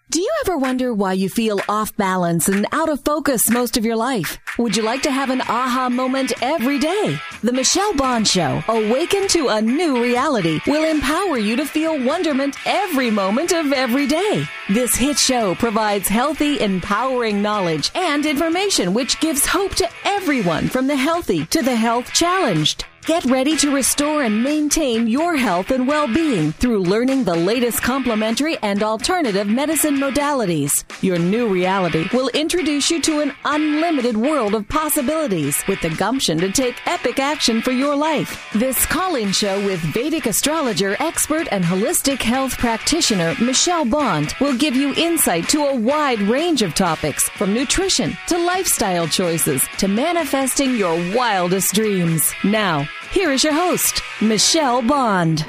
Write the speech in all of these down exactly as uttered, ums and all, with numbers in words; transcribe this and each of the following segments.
Do you ever wonder why you feel off balance and out of focus most of your life? Would you like to have an aha moment every day? The Michelle Bond Show, Awaken to a New Reality, will empower you to feel wonderment every moment of every day. This hit show provides healthy, empowering knowledge and information which gives hope to everyone from the healthy to the health challenged. Get ready to restore and maintain your health and well-being through learning the latest complementary and alternative medicine modalities. Your new reality will introduce you to an unlimited world of possibilities with the gumption to take epic action for your life. This call-in show with Vedic astrologer, expert, and holistic health practitioner Michelle Bond will give you insight to a wide range of topics, from nutrition to lifestyle choices to manifesting your wildest dreams. Now, here is your host, Michelle Bond.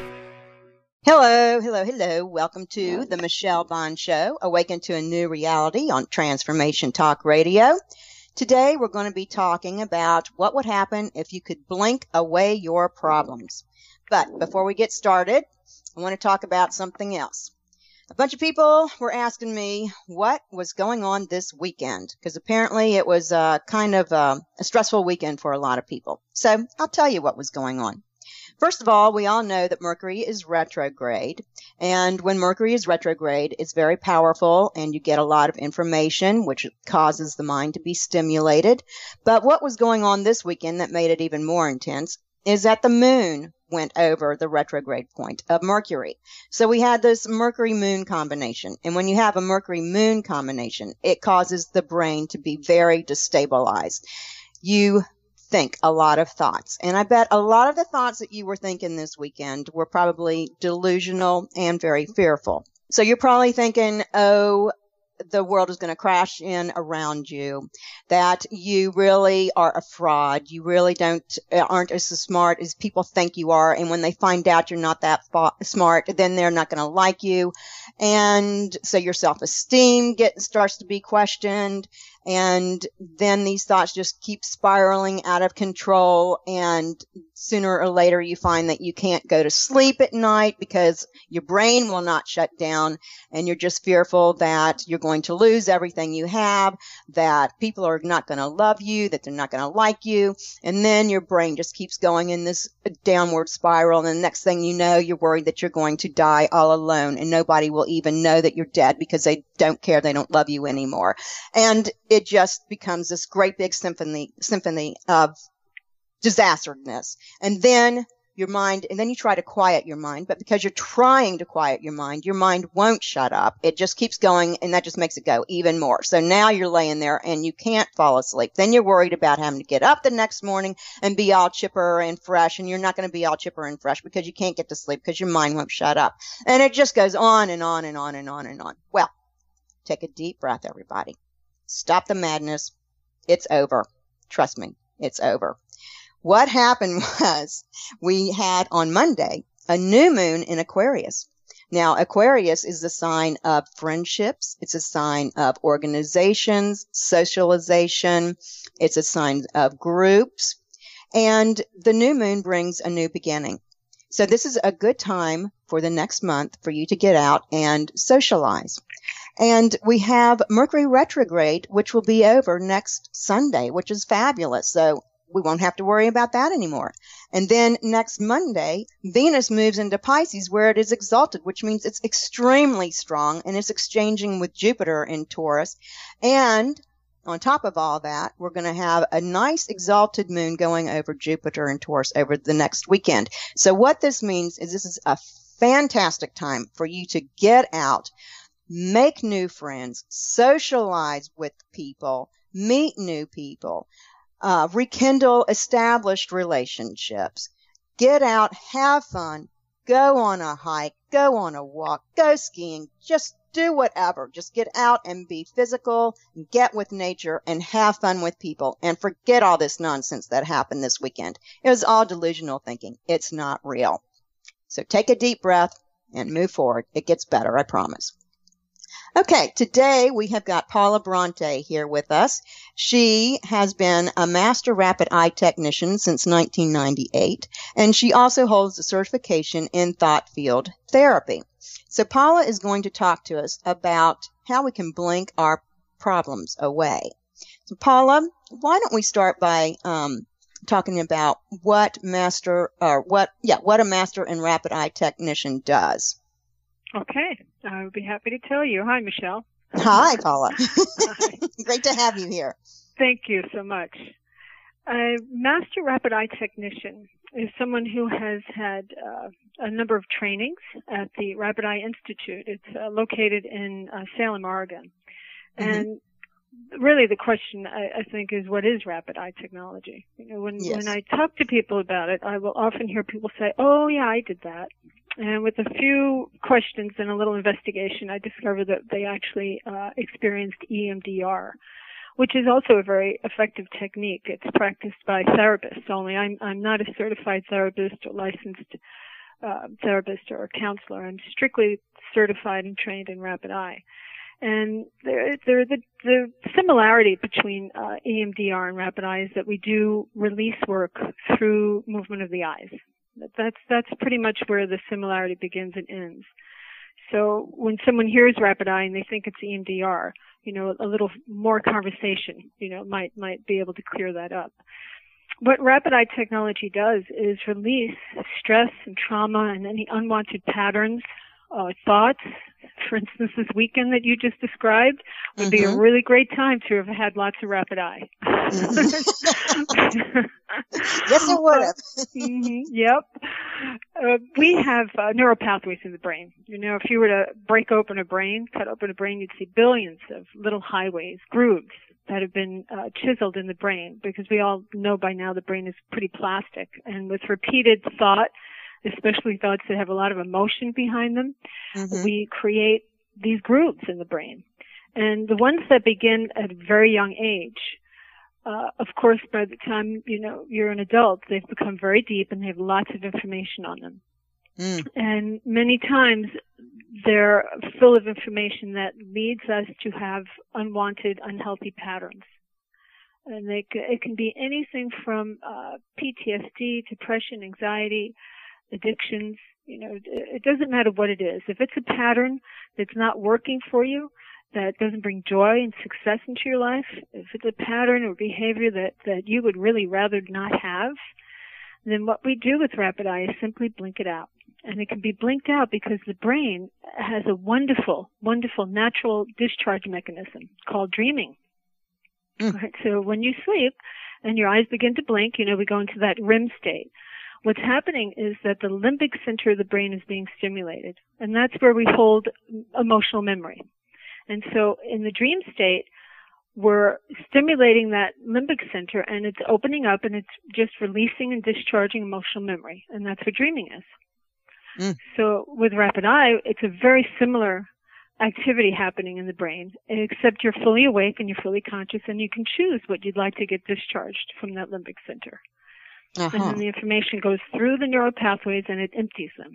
Hello, hello, hello. Welcome to the Michelle Bond Show, Awaken to a New Reality on Transformation Talk Radio. Today, we're going to be talking about what would happen if you could blink away your problems. But before we get started, I want to talk about something else. A bunch of people were asking me what was going on this weekend, because apparently it was uh, kind of uh, a stressful weekend for a lot of people. So I'll tell you what was going on. First of all, we all know that Mercury is retrograde, and when Mercury is retrograde, it's very powerful, and you get a lot of information, which causes the mind to be stimulated. But what was going on this weekend that made it even more intense is that the moon went over the retrograde point of Mercury. So we had this Mercury-Moon combination. And when you have a Mercury-Moon combination, it causes the brain to be very destabilized. You think a lot of thoughts. And I bet a lot of the thoughts that you were thinking this weekend were probably delusional and very fearful. So you're probably thinking, oh, the world is going to crash in around you, that you really are a fraud. You really don't, aren't as smart as people think you are. And when they find out you're not that fa- smart, then they're not going to like you. And so your self-esteem gets, starts to be questioned. And then these thoughts just keep spiraling out of control. And sooner or later, you find that you can't go to sleep at night because your brain will not shut down. And you're just fearful that you're going to lose everything you have, that people are not going to love you, that they're not going to like you. And then your brain just keeps going in this downward spiral. And the next thing you know, you're worried that you're going to die all alone. And nobody will even know that you're dead because they don't care. They don't love you anymore. And it just becomes this great big symphony, symphony of disastrous. And then your mind, and then you try to quiet your mind, but because you're trying to quiet your mind, your mind won't shut up. It just keeps going, and that just makes it go even more. So now you're laying there and you can't fall asleep. Then you're worried about having to get up the next morning and be all chipper and fresh, and you're not going to be all chipper and fresh because you can't get to sleep because your mind won't shut up. And it just goes on and on and on and on and on. Well, take a deep breath, everybody. Stop the madness. It's over. Trust me, it's over. What happened was we had on Monday a new moon in Aquarius. Now, Aquarius is the sign of friendships. It's a sign of organizations, socialization. It's a sign of groups. And the new moon brings a new beginning. So this is a good time for the next month for you to get out and socialize. And we have Mercury retrograde, which will be over next Sunday, which is fabulous. So we won't have to worry about that anymore. And then next Monday, Venus moves into Pisces where it is exalted, which means it's extremely strong, and it's exchanging with Jupiter in Taurus. And on top of all that, we're going to have a nice exalted moon going over Jupiter and Taurus over the next weekend. So what this means is this is a fantastic time for you to get out, make new friends, socialize with people, meet new people, uh, rekindle established relationships, get out, have fun, go on a hike, go on a walk, go skiing, just do whatever. Just get out and be physical, get with nature, and have fun with people, and forget all this nonsense that happened this weekend. It was all delusional thinking. It's not real. So take a deep breath and move forward. It gets better, I promise. Okay, today we have got Paula Bronte here with us. She has been a master rapid eye technician since nineteen ninety-eight, and she also holds a certification in thought field therapy. So Paula is going to talk to us about how we can blink our problems away. So Paula, why don't we start by um, talking about what master or what yeah what a master and rapid eye technician does. Okay, I would be happy to tell you. Hi, Michelle. Hi, Paula. Hi. Great to have you here. Thank you so much. A master rapid eye technician is someone who has had uh, a number of trainings at the Rapid Eye Institute. It's uh, located in uh, Salem, Oregon. Mm-hmm. And really the question, I, I think, is what is rapid eye technology? You know, when, yes. when I talk to people about it, I will often hear people say, oh, yeah, I did that. And with a few questions and a little investigation, I discovered that they actually uh, experienced E M D R, which is also a very effective technique. It's practiced by therapists only. I'm, I'm not a certified therapist or licensed uh, therapist or a counselor. I'm strictly certified and trained in rapid eye. And there, there, the, the similarity between uh, E M D R and rapid eye is that we do release work through movement of the eyes. That's that's pretty much where the similarity begins and ends. So when someone hears rapid eye and they think it's E M D R, you know, a little more conversation, you know, might might be able to clear that up. What rapid eye technology does is release stress and trauma and any unwanted patterns, uh, thoughts. For instance, this weekend that you just described would mm-hmm. be a really great time to have had lots of rapid eye. Mm-hmm. Yes, it would have. mm-hmm, yep. Uh, we have uh, neural pathways in the brain. You know, if you were to break open a brain, cut open a brain, you'd see billions of little highways, grooves that have been uh, chiseled in the brain, because we all know by now the brain is pretty plastic. And with repeated thought, especially thoughts that have a lot of emotion behind them, mm-hmm. we create these grooves in the brain. And the ones that begin at a very young age, uh, of course, by the time, you know, you're an adult, they've become very deep and they have lots of information on them. Mm. And many times they're full of information that leads us to have unwanted, unhealthy patterns. And they, it can be anything from uh, P T S D, depression, anxiety, addictions. You know, it doesn't matter what it is. If it's a pattern that's not working for you, that doesn't bring joy and success into your life, if it's a pattern or behavior that, that you would really rather not have, then what we do with rapid eye is simply blink it out. And it can be blinked out because the brain has a wonderful, wonderful natural discharge mechanism called dreaming. Mm. Right? So when you sleep and your eyes begin to blink, you know, we go into that R E M state. What's happening is that the limbic center of the brain is being stimulated, and that's where we hold emotional memory. And so in the dream state, we're stimulating that limbic center, and it's opening up, and it's just releasing and discharging emotional memory, and that's what dreaming is. Mm. So with rapid eye, it's a very similar activity happening in the brain, except you're fully awake and you're fully conscious, and you can choose what you'd like to get discharged from that limbic center. Uh-huh. And then the information goes through the neural pathways and it empties them.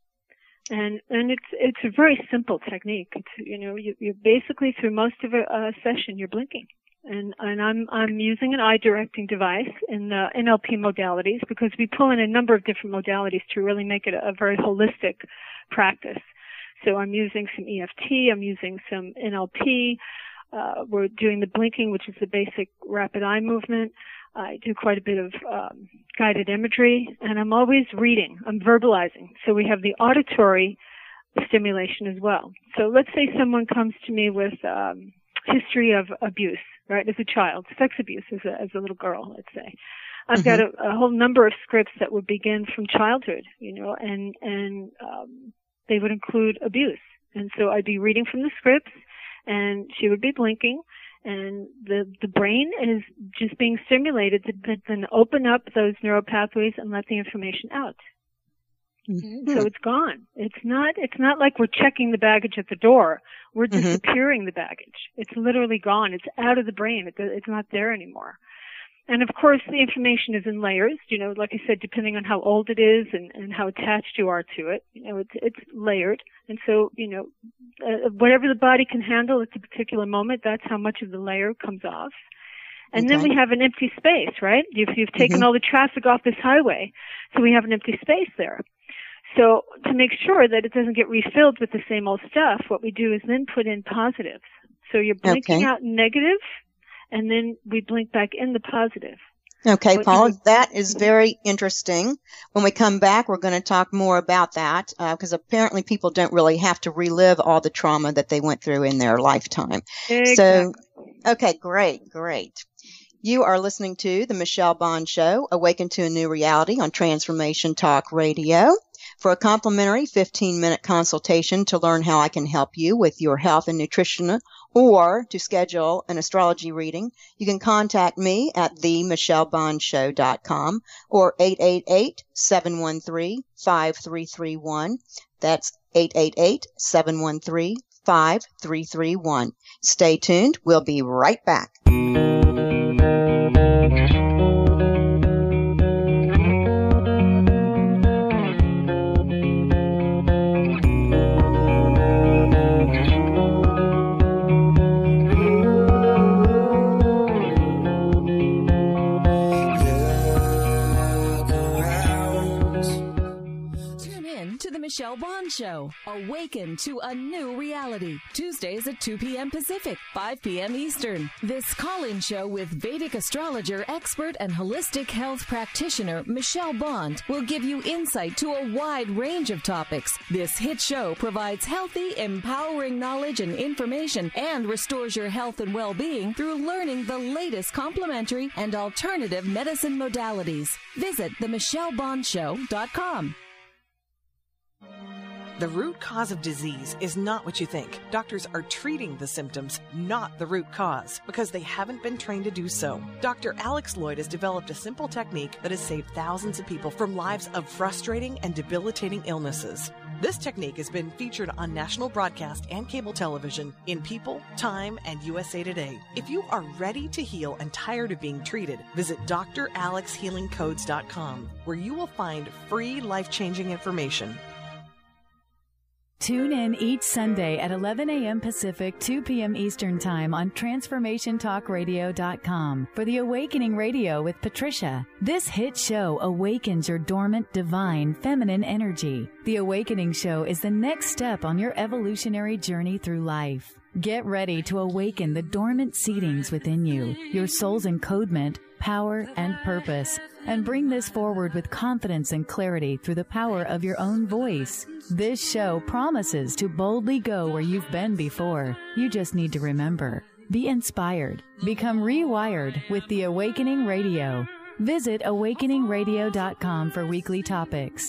And and it's it's a very simple technique. It's, you know, you you basically through most of a, a session you're blinking. And and I'm I'm using an eye directing device in the N L P modalities, because we pull in a number of different modalities to really make it a, a very holistic practice. So I'm using some E F T, I'm using some N L P. Uh, we're doing the blinking, which is the basic rapid eye movement. I do quite a bit of um, guided imagery, and I'm always reading. I'm verbalizing. So we have the auditory stimulation as well. So let's say someone comes to me with um, history of abuse, right, as a child, sex abuse as a, as a little girl, let's say. I've mm-hmm. got a, a whole number of scripts that would begin from childhood, you know, and, and um, they would include abuse. And so I'd be reading from the scripts, and she would be blinking, and the the brain is just being stimulated to then open up those neural pathways and let the information out. Mm-hmm. So it's gone. It's not it's not like we're checking the baggage at the door. We're disappearing mm-hmm. the baggage. It's literally gone. It's out of the brain. It, it's not there anymore. And of course, the information is in layers. You know, like I said, depending on how old it is and, and how attached you are to it, you know, it's it's layered. And so, you know, uh, whatever the body can handle at the particular moment, that's how much of the layer comes off. And okay. then we have an empty space, right? You've, you've taken mm-hmm. all the traffic off this highway, so we have an empty space there. So to make sure that it doesn't get refilled with the same old stuff, what we do is then put in positives. So you're blinking Okay. out negative, and then we blink back in the positive. Okay, What Paula, you- that is very interesting. When we come back, we're going to talk more about that because apparently people don't really have to relive all the trauma that they went through in their lifetime. Exactly. So, okay, great, great. You are listening to The Michelle Bond Show, Awaken to a New Reality on Transformation Talk Radio. For a complimentary fifteen-minute consultation to learn how I can help you with your health and nutrition or to schedule an astrology reading, you can contact me at the michelle bond show dot com or eight eight eight, seven one three, five three three one. That's eight eight eight, seven one three, five three three one. Stay tuned. We'll be right back. Michelle Bond Show. Awaken to a new reality. Tuesdays at two p.m. Pacific, five p.m. Eastern. This call-in show with Vedic astrologer, expert, and holistic health practitioner Michelle Bond will give you insight to a wide range of topics. This hit show provides healthy, empowering knowledge and information and restores your health and well-being through learning the latest complementary and alternative medicine modalities. Visit the michelle bond show dot com. The root cause of disease is not what you think. Doctors are treating the symptoms, not the root cause, because they haven't been trained to do so. Doctor Alex Lloyd has developed a simple technique that has saved thousands of people from lives of frustrating and debilitating illnesses. This technique has been featured on national broadcast and cable television in People, Time, and U S A Today. If you are ready to heal and tired of being treated, visit d r alex healing codes dot com, where you will find free life-changing information. Tune in each Sunday at eleven a.m. Pacific, two p.m. Eastern Time on transformation talk radio dot com for the Awakening Radio with Patricia. This hit show awakens your dormant, divine, feminine energy. The Awakening Show is the next step on your evolutionary journey through life. Get ready to awaken the dormant seedings within you, your soul's encodement, power, and purpose, and bring this forward with confidence and clarity through the power of your own voice. This show promises to boldly go where you've been before. You just need to remember. Be inspired. Become rewired with the Awakening Radio. Visit awakening radio dot com for weekly topics.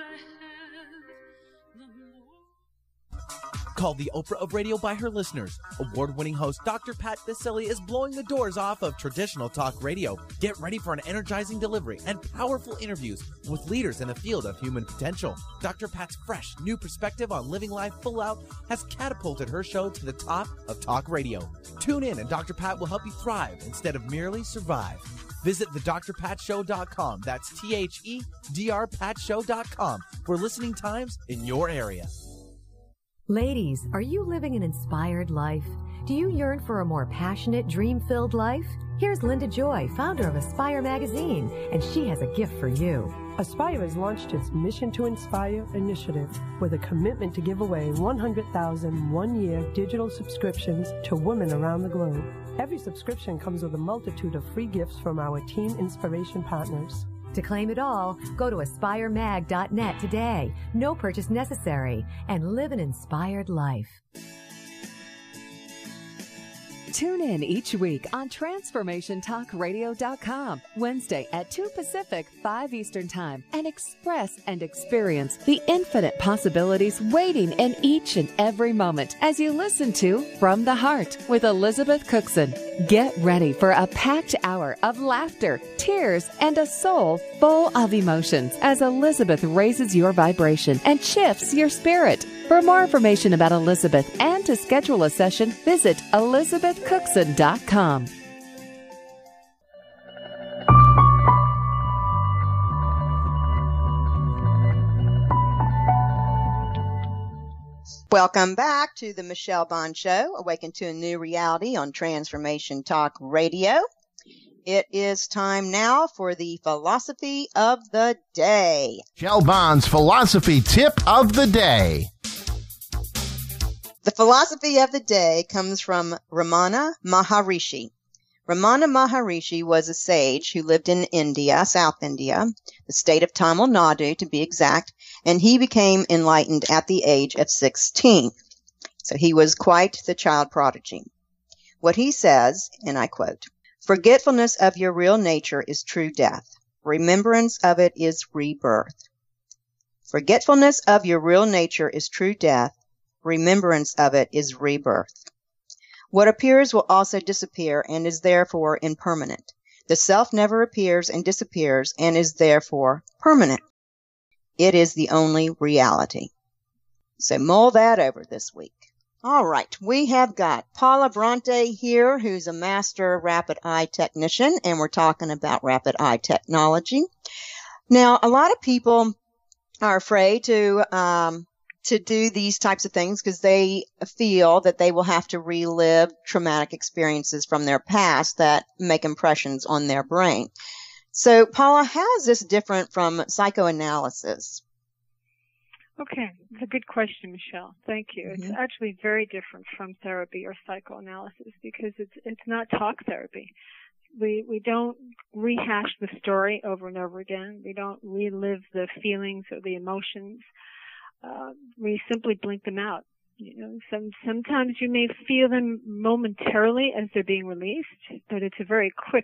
Called the Oprah of Radio by her listeners, award-winning host Doctor Pat Baccili is blowing the doors off of traditional talk radio. Get ready for an energizing delivery and powerful interviews with leaders in the field of human potential. Doctor Pat's fresh, new perspective on living life full out has catapulted her show to the top of talk radio. Tune in and Doctor Pat will help you thrive instead of merely survive. Visit the d r pat show dot com. That's T H E D R pat show dot com for listening times in your area. Ladies, are you living an inspired life? Do you yearn for a more passionate, dream-filled life? Here's Linda Joy, founder of Aspire Magazine, and she has a gift for you. Aspire has launched its Mission to Inspire initiative with a commitment to give away one hundred thousand one-year digital subscriptions to women around the globe. Every subscription comes with a multitude of free gifts from our Team Inspiration partners. To claim it all, go to aspire mag dot net today. No purchase necessary, and live an inspired life. Tune in each week on transformation talk radio dot com, Wednesday at two Pacific, five Eastern Time, and express and experience the infinite possibilities waiting in each and every moment as you listen to From the Heart with Elizabeth Cookson. Get ready for a packed hour of laughter, tears, and a soul full of emotions as Elizabeth raises your vibration and shifts your spirit. For more information about Elizabeth and to schedule a session, visit elizabeth cookson dot com. Welcome back to the Michelle Bond Show, Awaken to a New Reality on Transformation Talk Radio. It is time now for the philosophy of the day. Michelle Bond's philosophy tip of the day. The philosophy of the day comes from Ramana Maharishi. Ramana Maharishi was a sage who lived in India, South India, the state of Tamil Nadu to be exact, and he became enlightened at the age of sixteen. So he was quite the child prodigy. What he says, and I quote, "Forgetfulness of your real nature is true death. Remembrance of it is rebirth." Forgetfulness of your real nature is true death. Remembrance of it is rebirth. What appears will also disappear and is therefore impermanent. The self never appears and disappears and is therefore permanent. It is the only reality. So mull that over this week. All right, we have got Paula Bronte here, who's a master rapid eye technician, and we're talking about rapid eye technology. Now, a lot of people are afraid to um, to do these types of things because they feel that they will have to relive traumatic experiences from their past that make impressions on their brain. So, Paula, how is this different from psychoanalysis? Okay, it's a good question, Michelle. Thank you. Mm-hmm. It's actually very different from therapy or psychoanalysis because it's it's not talk therapy. We we don't rehash the story over and over again. We don't relive the feelings or the emotions. Uh, we simply blink them out. You know, some sometimes you may feel them momentarily as they're being released, but it's a very quick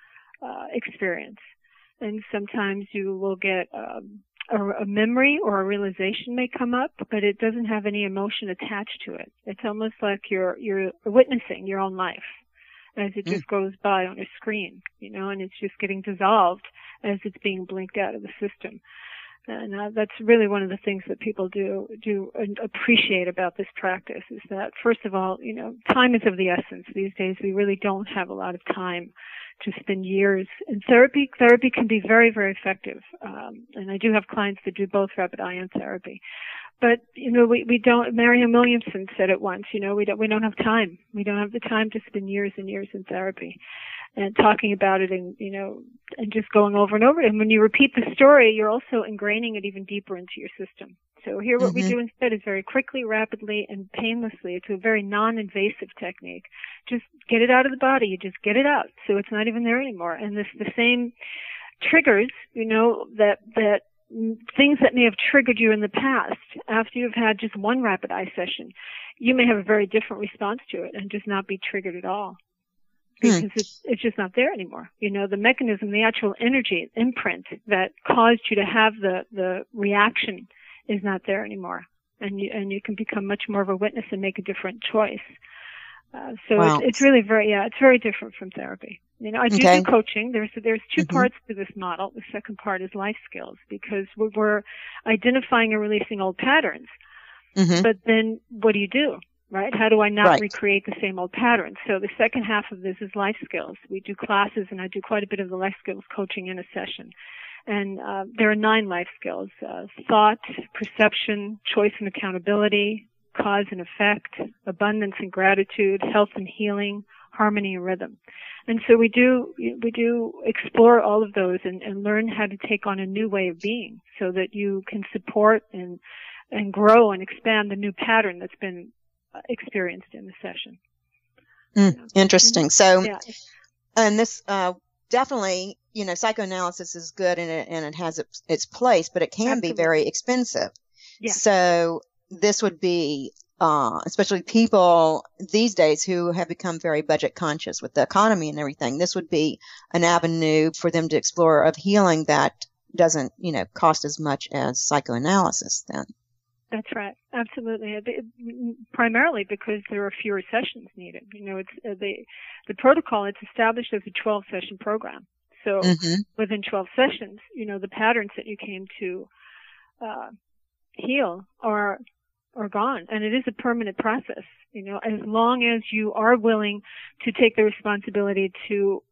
uh, experience. And sometimes you will get um, a, a memory or a realization may come up, but it doesn't have any emotion attached to it. It's almost like you're you're witnessing your own life as it just mm. goes by on a screen, you know, and it's just getting dissolved as it's being blinked out of the system. And uh, that's really one of the things that people do do appreciate about this practice is that, first of all, you know, time is of the essence. These days we really don't have a lot of time to spend years in therapy. Therapy can be very, very effective. Um, and I do have clients that do both rapid eye and therapy. But, you know, we, we don't, Marianne Williamson said it once, you know, we don't, we don't have time. We don't have the time to spend years and years in therapy and talking about it and, you know, and just going over and over it. And when you repeat the story, you're also ingraining it even deeper into your system. So here what mm-hmm. we do instead is very quickly, rapidly, and painlessly. It's a very non-invasive technique. Just get it out of the body. You just get it out. So it's not even there anymore. And this, the same triggers, you know, that, that, things that may have triggered you in the past, after you've had just one rapid eye session, you may have a very different response to it and just not be triggered at all. Because hmm. it's, it's just not there anymore. You know, the mechanism, the actual energy imprint that caused you to have the, the reaction is not there anymore. And you, and you can become much more of a witness and make a different choice. Uh, so wow. it's, it's really very, yeah, it's very different from therapy. You know, I do okay. do coaching. There's, there's two mm-hmm. parts to this model. The second part is life skills because we're, we're identifying and releasing old patterns. Mm-hmm. But then what do you do, right? How do I not right. recreate the same old patterns? So the second half of this is life skills. We do classes and I do quite a bit of the life skills coaching in a session. And, uh, there are nine life skills, uh, thought, perception, choice and accountability, cause and effect, abundance and gratitude, health and healing, harmony and rhythm. And so we do, we do explore all of those and, and learn how to take on a new way of being so that you can support and, and grow and expand the new pattern that's been experienced in the session. Mm, yeah. Interesting. So, yeah. and this, uh, definitely, you know, psychoanalysis is good and it, and it has its, its place, but it can Absolutely. be very expensive. Yeah. So this would be, uh, especially people these days who have become very budget conscious with the economy and everything. This would be an avenue for them to explore of healing that doesn't, you know, cost as much as psychoanalysis then. That's right. Absolutely. Primarily because there are fewer sessions needed. You know, it's uh, the, the protocol, it's established as a twelve session program. So mm-hmm. within twelve sessions, you know, the patterns that you came to, uh, heal are, are gone. And it is a permanent process, you know, as long as you are willing to take the responsibility to,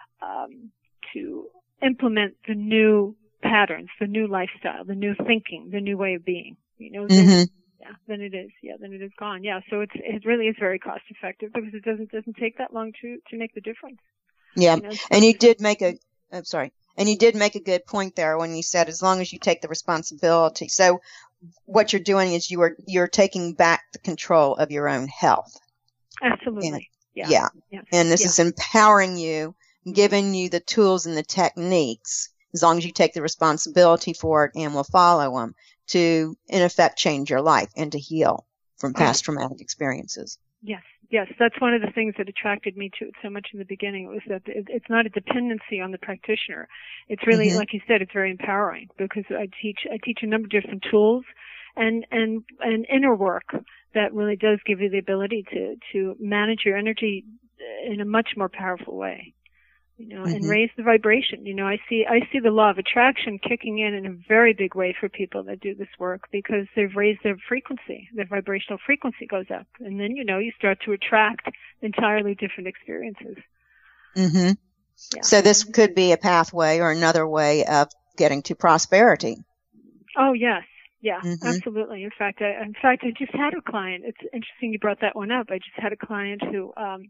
um, to implement the new patterns, the new lifestyle, the new thinking, the new way of being, you know, then, mm-hmm. yeah, then it is, yeah, then it is gone. Yeah. So it's, it really is very cost effective because it doesn't, doesn't take that long to, to make the difference. Yeah. You know? And you did make a, I'm sorry, and you did make a good point there when you said as long as you take the responsibility. So what you're doing is you are, you're taking back the control of your own health. Absolutely. And, yeah. Yeah. Yes. And this yeah. is empowering you, giving you the tools and the techniques, as long as you take the responsibility for it and will follow them, to, in effect, change your life and to heal from past traumatic experiences. Yes, yes. That's one of the things that attracted me to it so much in the beginning. It was that it, it's not a dependency on the practitioner. It's really, mm-hmm. like you said, it's very empowering, because I teach I teach a number of different tools and and and inner work that really does give you the ability to to manage your energy in a much more powerful way. You know, mm-hmm. and raise the vibration. You know, I see, I see the law of attraction kicking in in a very big way for people that do this work, because they've raised their frequency. Their vibrational frequency goes up. And then, you know, you start to attract entirely different experiences. Mm-hmm. Yeah. So this could be a pathway or another way of getting to prosperity. Oh, yes. Yeah, mm-hmm. absolutely. In fact, I, in fact, I just had a client. It's interesting you brought that one up. I just had a client who, um,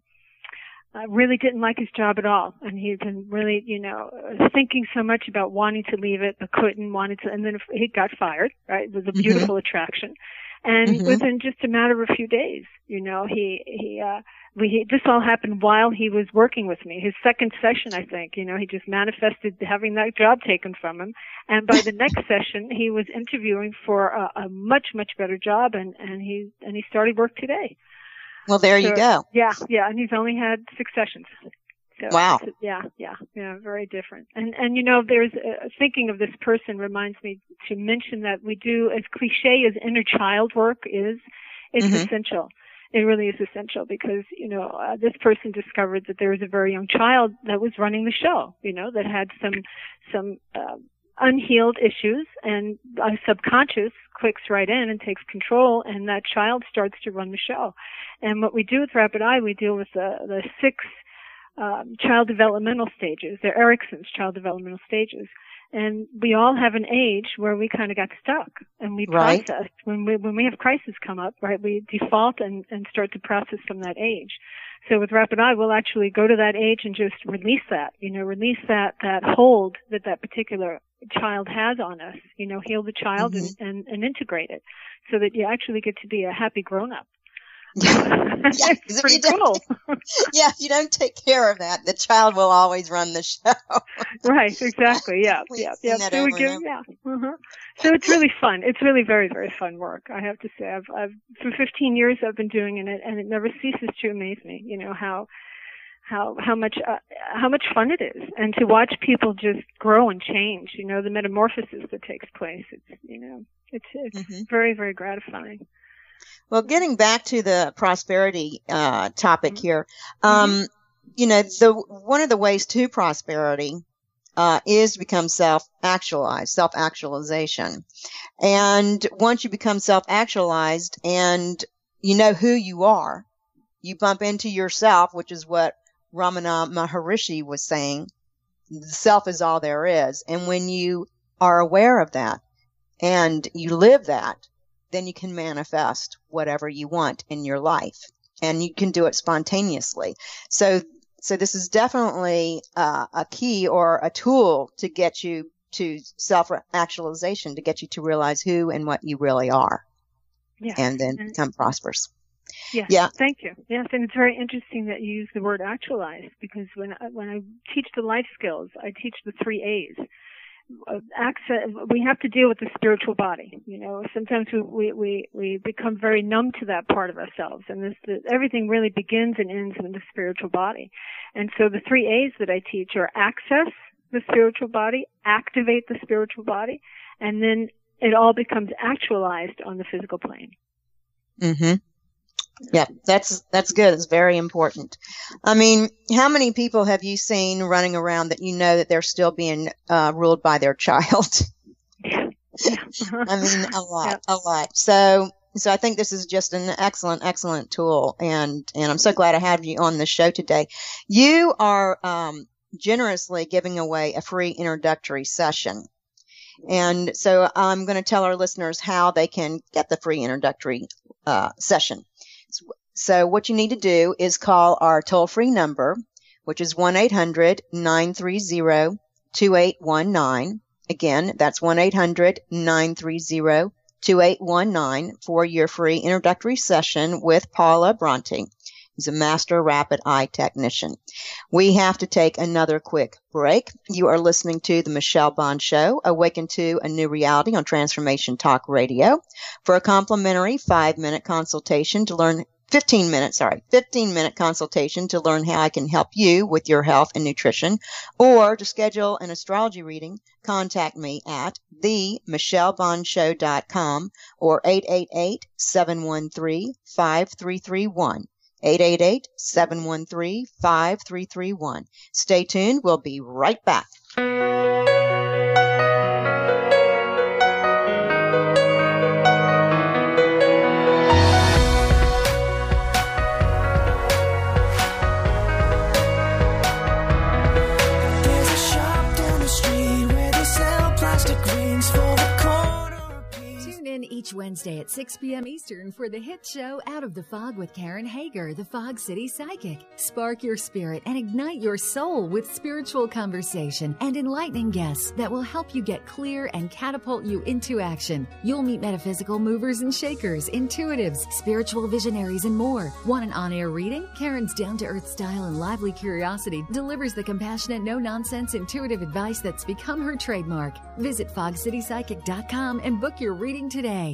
Uh, really didn't like his job at all, and he'd been really, you know, thinking so much about wanting to leave it, but couldn't, wanted to, and then he got fired, right? It was a beautiful mm-hmm. attraction. And mm-hmm. within just a matter of a few days, you know, he, he, uh, we, he, this all happened while he was working with me. His second session, I think, you know, he just manifested having that job taken from him. And by the next session, he was interviewing for a, a much, much better job, and, and he, and he started work today. Well, there so, you go. Yeah, yeah, and he's only had six sessions. So, wow. Yeah, yeah, yeah, very different. And and you know, there's uh, thinking of this person reminds me to mention that we do, as cliche as inner child work is, it's mm-hmm. essential. It really is essential, because you know uh, this person discovered that there was a very young child that was running the show. You know, that had some some. Uh, unhealed issues, and a subconscious clicks right in and takes control, and that child starts to run the show. And what we do with Rapid Eye, we deal with the, the six um, child developmental stages. They're Erickson's child developmental stages. And we all have an age where we kind of got stuck, and we right. process. When we, when we have crisis come up, right, we default and, and start to process from that age. So with Rapid Eye, we'll actually go to that age and just release that, you know, release that, that hold that that particular child has on us, you know, heal the child mm-hmm. and, and, and integrate it, so that you actually get to be a happy grown-up. Yeah, it's pretty cool. Yeah, if you don't take care of that, the child will always run the show. Right, exactly. Yeah, yeah, yeah. So we give, yeah. Uh-huh. So it's really fun. It's really very, very fun work. I have to say, I've, I've for fifteen years I've been doing it, and it never ceases to amaze me. You know how, how, how much, uh, how much fun it is, and to watch people just grow and change. You know, the metamorphosis that takes place. It's, you know, it's it's mm-hmm. very, very gratifying. Well, getting back to the prosperity uh, topic here, um, mm-hmm. you know, the one of the ways to prosperity uh, is to become self-actualized, self-actualization. And once you become self-actualized and you know who you are, you bump into yourself, which is what Ramana Maharishi was saying. The self is all there is. And when you are aware of that and you live that, then you can manifest whatever you want in your life, and you can do it spontaneously. So, so this is definitely uh, a key or a tool to get you to self-actualization, to get you to realize who and what you really are, yes. and then and, become prosperous. Yes, yeah. Thank you. Yes, and it's very interesting that you use the word actualize, because when I, when I teach the life skills, I teach the three A's. Uh, access, we have to deal with the spiritual body. You know, sometimes we, we, we, we become very numb to that part of ourselves, and this, the, everything really begins and ends in the spiritual body. And so the three A's that I teach are access the spiritual body, activate the spiritual body, and then it all becomes actualized on the physical plane. Mm-hmm. Yeah, that's that's good. It's very important. I mean, how many people have you seen running around that you know that they're still being uh, ruled by their child? Yeah. I mean, a lot, yeah. a lot. So, so I think this is just an excellent, excellent tool, and and I'm so glad to have you on the show today. You are um, generously giving away a free introductory session. And so I'm going to tell our listeners how they can get the free introductory uh, session. So what you need to do is call our toll-free number, which is one eight hundred nine three zero two eight one nine. Again, that's one eight hundred nine three zero two eight one nine for your free introductory session with Paula Bronte. He's a master rapid eye technician. We have to take another quick break. You are listening to The Michelle Bond Show, Awaken to a New Reality on Transformation Talk Radio. For a complimentary five-minute consultation to learn fifteen minutes, sorry, fifteen minute consultation to learn how I can help you with your health and nutrition, or to schedule an astrology reading, contact me at the michelle bond show dot com or eight eight eight, seven one three, five three three one. eight eight eight, seven one three, five three three one. Stay tuned. We'll be right back. Each Wednesday at six p.m. Eastern for the hit show Out of the Fog with Karen Hager, the Fog City Psychic. Spark your spirit and ignite your soul with spiritual conversation and enlightening guests that will help you get clear and catapult you into action. You'll meet metaphysical movers and shakers, intuitives, spiritual visionaries, and more. Want an on-air reading? Karen's down-to-earth style and lively curiosity delivers the compassionate, no-nonsense, intuitive advice that's become her trademark. Visit fog city psychic dot com and book your reading today.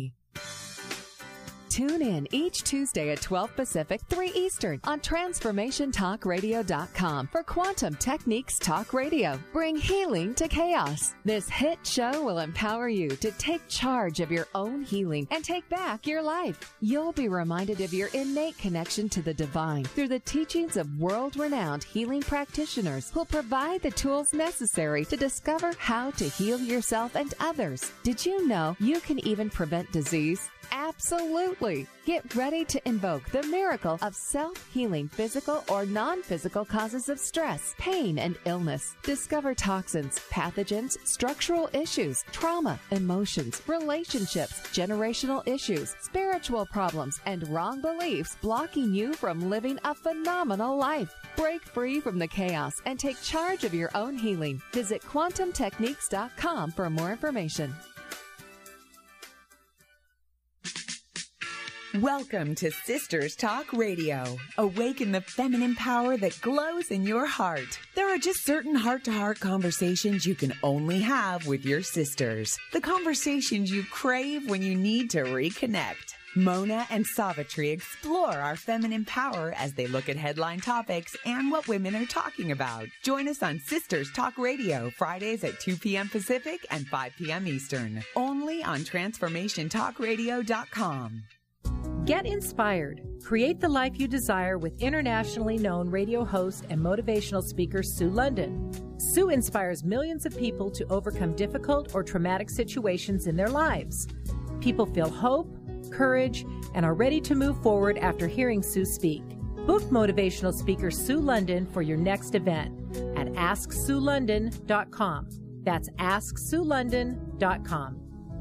Tune in each Tuesday at twelve Pacific, three Eastern on transformation talk radio dot com for Quantum Techniques Talk Radio. Bring healing to chaos. This hit show will empower you to take charge of your own healing and take back your life. You'll be reminded of your innate connection to the divine through the teachings of world-renowned healing practitioners who'll provide the tools necessary to discover how to heal yourself and others. Did you know you can even prevent disease? Absolutely. Get ready to invoke the miracle of self-healing physical or non-physical causes of stress, pain, and illness. Discover toxins, pathogens, structural issues, trauma, emotions, relationships, generational issues, spiritual problems, and wrong beliefs blocking you from living a phenomenal life. Break free from the chaos and take charge of your own healing. Visit quantum techniques dot com for more information. Welcome to Sisters Talk Radio. Awaken the feminine power that glows in your heart. There are just certain heart-to-heart conversations you can only have with your sisters. The conversations you crave when you need to reconnect. Mona and Savitri explore our feminine power as they look at headline topics and what women are talking about. Join us on Sisters Talk Radio, Fridays at two p.m. Pacific and five p.m. Eastern. Only on transformation talk radio dot com. Get inspired. Create the life you desire with internationally known radio host and motivational speaker Sue London. Sue inspires millions of people to overcome difficult or traumatic situations in their lives. People feel hope, courage, and are ready to move forward after hearing Sue speak. Book motivational speaker Sue London for your next event at ask sue london dot com. That's ask sue london dot com.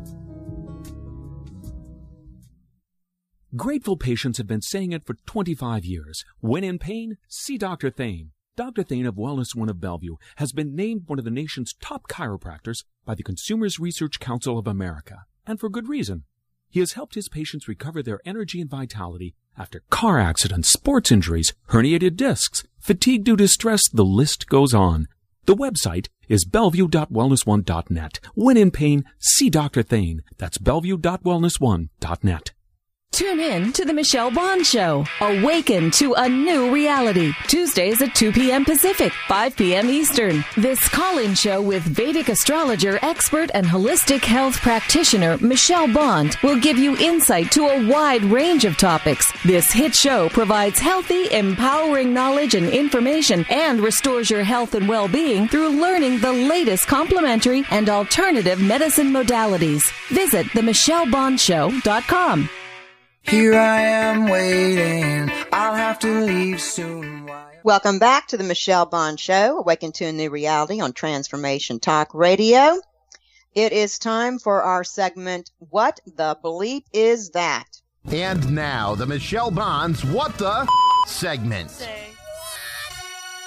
Grateful patients have been saying it for twenty-five years. When in pain, see Doctor Thane. Doctor Thane of Wellness One of Bellevue has been named one of the nation's top chiropractors by the Consumers Research Council of America, and for good reason. He has helped his patients recover their energy and vitality after car accidents, sports injuries, herniated discs, fatigue due to stress, the list goes on. The website is bellevue dot wellness one dot net. When in pain, see Doctor Thane. That's bellevue dot wellness one dot net. Tune in to The Michelle Bond Show. Awaken to a new reality. Tuesdays at two p.m. Pacific, five p.m. Eastern. This call-in show with Vedic astrologer, expert, and holistic health practitioner Michelle Bond will give you insight to a wide range of topics. This hit show provides healthy, empowering knowledge and information and restores your health and well-being through learning the latest complementary and alternative medicine modalities. Visit the michelle bond show dot com. Here I am waiting, I'll have to leave soon. Welcome back to the Michelle Bond Show, Awaken to a New Reality on Transformation Talk Radio. It is time for our segment, What the Bleep Is That? And now, the Michelle Bond's What the segment.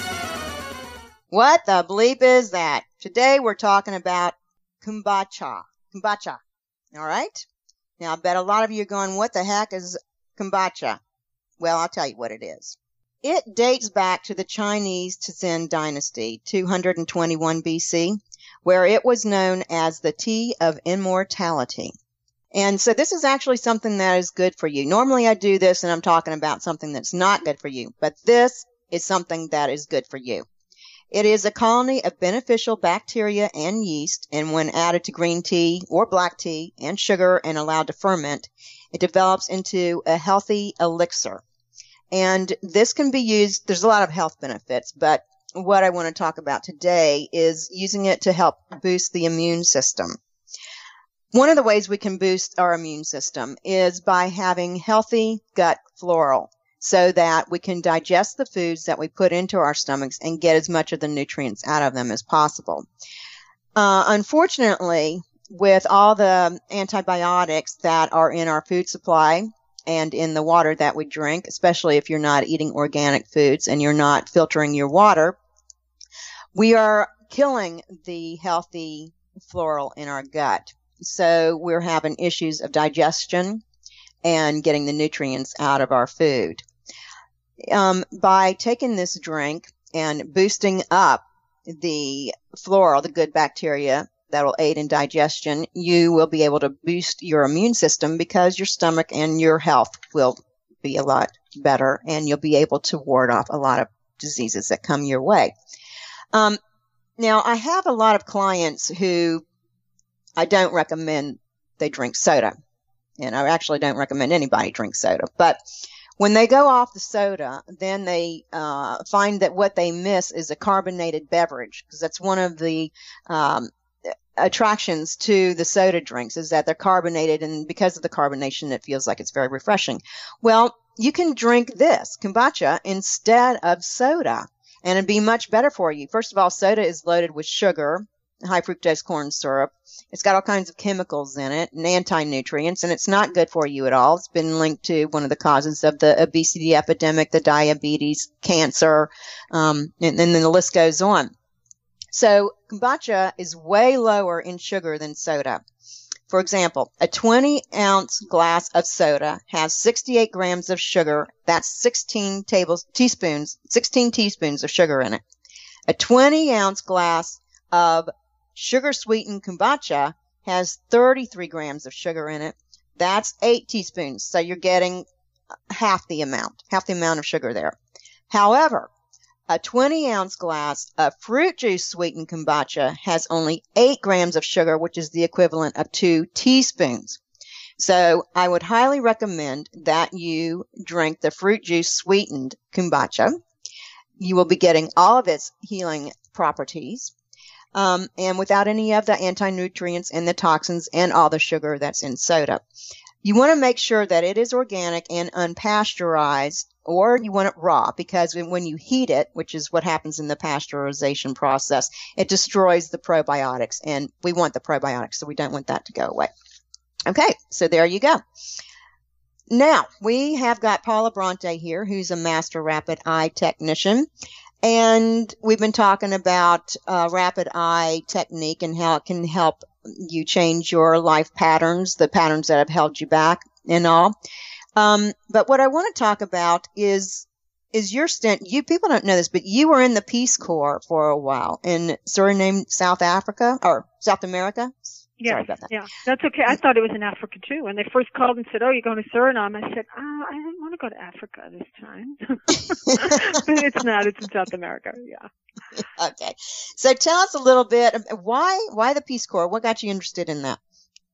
What the bleep is that? Today we're talking about kombucha. Kombucha. All right? Now, I bet a lot of you are going, what the heck is kombucha? Well, I'll tell you what it is. It dates back to the Chinese Tsin dynasty, two hundred twenty-one B C, where it was known as the tea of immortality. And so this is actually something that is good for you. Normally I do this and I'm talking about something that's not good for you, but this is something that is good for you. It is a colony of beneficial bacteria and yeast, and when added to green tea or black tea and sugar and allowed to ferment, it develops into a healthy elixir. And this can be used, there's a lot of health benefits, but what I want to talk about today is using it to help boost the immune system. One of the ways we can boost our immune system is by having healthy gut flora, so that we can digest the foods that we put into our stomachs and get as much of the nutrients out of them as possible. Uh, unfortunately, with all the antibiotics that are in our food supply and in the water that we drink, especially if you're not eating organic foods and you're not filtering your water, we are killing the healthy flora in our gut. So we're having issues of digestion and getting the nutrients out of our food. Um, by taking this drink and boosting up the flora, the good bacteria that will aid in digestion, you will be able to boost your immune system because your stomach and your health will be a lot better, and you'll be able to ward off a lot of diseases that come your way. Um, now, I have a lot of clients who I don't recommend they drink soda, and I actually don't recommend anybody drink soda, but when they go off the soda, then they uh, find that what they miss is a carbonated beverage, because that's one of the um, attractions to the soda drinks, is that they're carbonated, and because of the carbonation, it feels like it's very refreshing. Well, you can drink this, kombucha, instead of soda, and it'd be much better for you. First of all, soda is loaded with sugar, high fructose corn syrup. It's got all kinds of chemicals in it and anti-nutrients, and it's not good for you at all. It's been linked to one of the causes of the obesity epidemic, the diabetes, cancer, um, and, and then the list goes on. So kombucha is way lower in sugar than soda. For example, a twenty ounce glass of soda has sixty-eight grams of sugar. That's sixteen tables, teaspoons, sixteen teaspoons of sugar in it. A twenty ounce glass of sugar-sweetened kombucha has thirty-three grams of sugar in it. That's eight teaspoons. So you're getting half the amount, half the amount of sugar there. However, a twenty ounce glass of fruit juice sweetened kombucha has only eight grams of sugar, which is the equivalent of two teaspoons. So I would highly recommend that you drink the fruit juice sweetened kombucha. You will be getting all of its healing properties. Um, and without any of the anti-nutrients and the toxins and all the sugar that's in soda. You want to make sure that it is organic and unpasteurized, or you want it raw, because when you heat it, which is what happens in the pasteurization process, it destroys the probiotics, and we want the probiotics, so we don't want that to go away. Okay, so there you go. Now, we have got Paula Bronte here, who's a master rapid eye technician. And we've been talking about uh, rapid eye technique and how it can help you change your life patterns, the patterns that have held you back and all. Um, but what I want to talk about is is your stint. You people don't know this, but you were in the Peace Corps for a while in Suriname, South Africa, or South America. Yes, Sorry about that. Yeah, that's okay. I thought it was in Africa too. When they first called and said, "Oh, you're going to Suriname," I said, "Oh, I didn't want to go to Africa this time." But it's not. It's in South America. Yeah. Okay. So tell us a little bit why why the Peace Corps? What got you interested in that?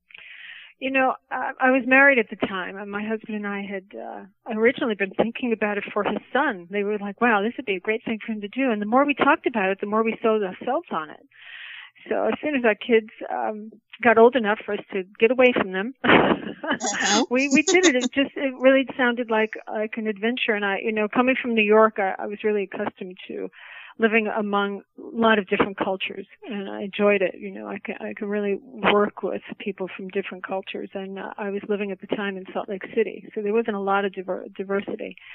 You know, I, I was married at the time, and my husband and I had uh, originally been thinking about it for his son. They were like, "Wow, this would be a great thing for him to do." And the more we talked about it, the more we sold ourselves on it. So as soon as our kids um, got old enough for us to get away from them, uh-huh. we we did it. It just it really sounded like like an adventure. And I, you know, coming from New York, I, I was really accustomed to living among a lot of different cultures, and I enjoyed it. You know, I can I can really work with people from different cultures, and uh, I was living at the time in Salt Lake City, so there wasn't a lot of diver- diversity.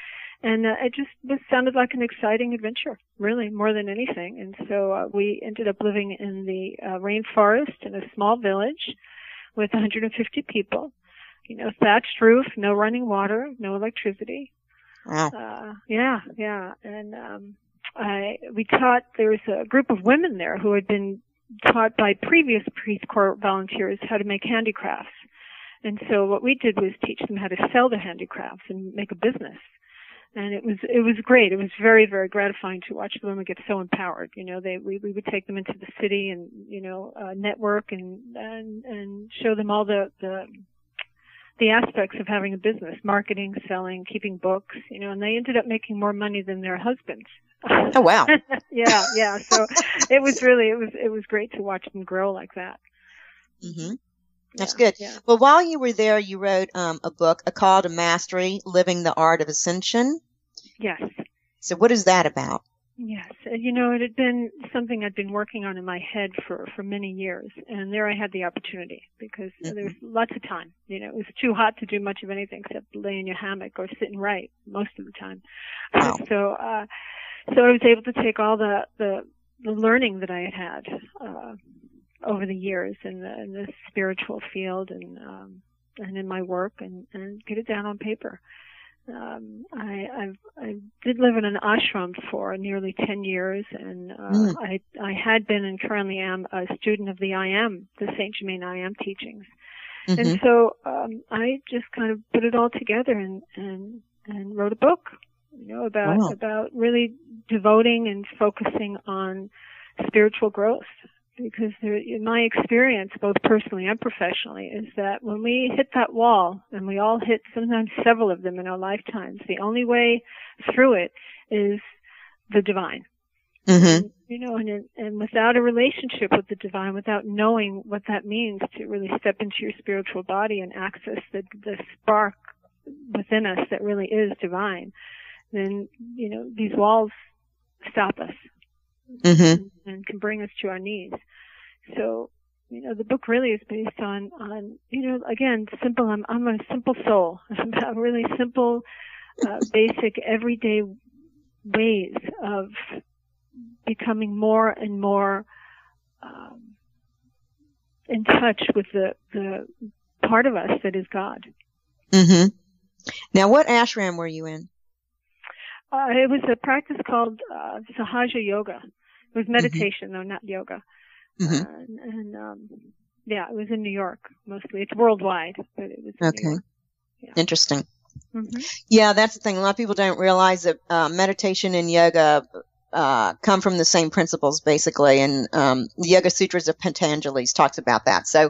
And uh, it just was, sounded like an exciting adventure, really, more than anything. And so uh, we ended up living in the uh, rainforest in a small village with one hundred fifty people. You know, thatched roof, no running water, no electricity. Wow. Uh, yeah, yeah. And um, I we taught, there was a group of women there who had been taught by previous Peace Corps volunteers how to make handicrafts. And so what we did was teach them how to sell their handicrafts and make a business. And it was, it was great. It was very, very gratifying to watch the women get so empowered. You know, they, we, we would take them into the city and, you know, uh, network and, and, and show them all the, the, the aspects of having a business, marketing, selling, keeping books, you know, and they ended up making more money than their husbands. Oh, wow. yeah, yeah. So it was really, it was, it was great to watch them grow like that. Mm-hmm. That's yeah, good. Yeah. Well, while you were there, you wrote um, a book, A Call to Mastery, Living the Art of Ascension. Yes. So what is that about? Yes. You know, it had been something I'd been working on in my head for, for many years. And there I had the opportunity because mm-hmm. there was lots of time. You know, it was too hot to do much of anything except lay in your hammock or sit and write most of the time. Wow. so, uh, so I was able to take all the, the, the learning that I had had, uh, over the years in the, in the spiritual field and, um, and in my work and, and get it down on paper. Um, I, I've, I did live in an ashram for nearly ten years and, uh, mm. I, I had been and currently am a student of the I Am, the Saint Germain I Am teachings. Mm-hmm. And so, um, I just kind of put it all together and, and, and wrote a book, you know, about, wow. about really devoting and focusing on spiritual growth. Because there, in my experience, both personally and professionally, is that when we hit that wall, and we all hit sometimes several of them in our lifetimes, the only way through it is the divine. Mm-hmm. And, you know, and, and without a relationship with the divine, without knowing what that means to really step into your spiritual body and access the, the spark within us that really is divine, then, you know, these walls stop us. Mm-hmm. And, and can bring us to our knees. So, you know, the book really is based on, on, you know, again, simple, I'm, I'm a simple soul. I'm about really simple, uh, basic, everyday ways of becoming more and more, um, in touch with the, the part of us that is God. Mm-hmm. Now, what ashram were you in? Uh, it was a practice called, uh, Sahaja Yoga. It was meditation, mm-hmm. though, not yoga. Mm-hmm. Uh, and, and um, yeah, it was in New York mostly. It's worldwide, but it was in okay. New York. Yeah. Interesting. Mm-hmm. Yeah, that's the thing. A lot of people don't realize that uh, meditation and yoga uh, come from the same principles, basically. And um, the Yoga Sutras of Patanjali talks about that. So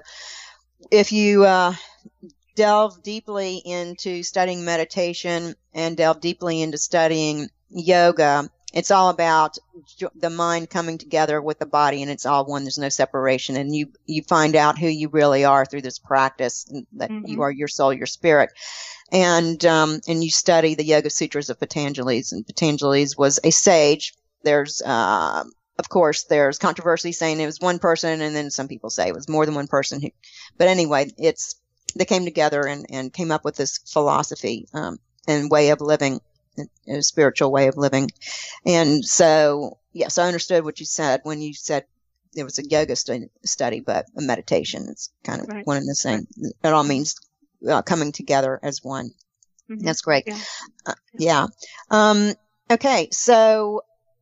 if you uh, delve deeply into studying meditation and delve deeply into studying yoga, it's all about the mind coming together with the body, and it's all one. There's no separation, and you you find out who you really are through this practice, that mm-hmm. you are your soul, your spirit, and um, and you study the Yoga Sutras of Patanjali's, and Patanjali's was a sage. There's uh, of course there's controversy saying it was one person, and then some people say it was more than one person. Who, but anyway, it's they came together and and came up with this philosophy um, and way of living. A spiritual way of living. And so, yes, I understood what you said when you said it was a yoga stu- study, but a meditation. It's kind of right. one and the same. Right. It all means uh, coming together as one. Mm-hmm. That's great. Yeah. Uh, yeah. Um, okay. So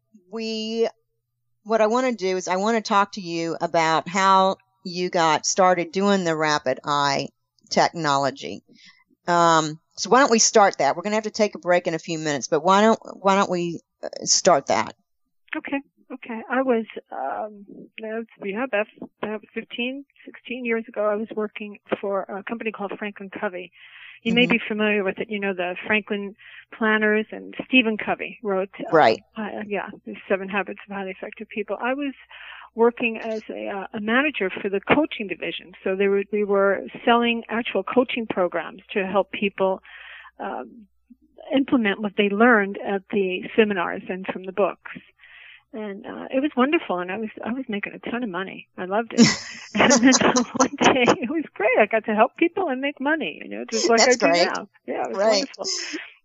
we, what I want to do is I want to talk to you about how you got started doing the rapid eye technology. Um, So why don't we start that? We're going to have to take a break in a few minutes, but why don't why don't we start that? Okay, okay. I was, um, yeah, about, about fifteen, sixteen years ago, I was working for a company called Franklin Covey. You mm-hmm. may be familiar with it. You know, the Franklin Planners, and Stephen Covey wrote, uh, right. uh, yeah, the Seven Habits of Highly Effective People. I was working as a, uh, a manager for the coaching division. So they were, we were selling actual coaching programs to help people um, implement what they learned at the seminars and from the books. And uh, it was wonderful, and I was I was making a ton of money. I loved it. And then one day, it was great. I got to help people and make money. You know, just like That's I do great. now. Yeah, it was right. wonderful.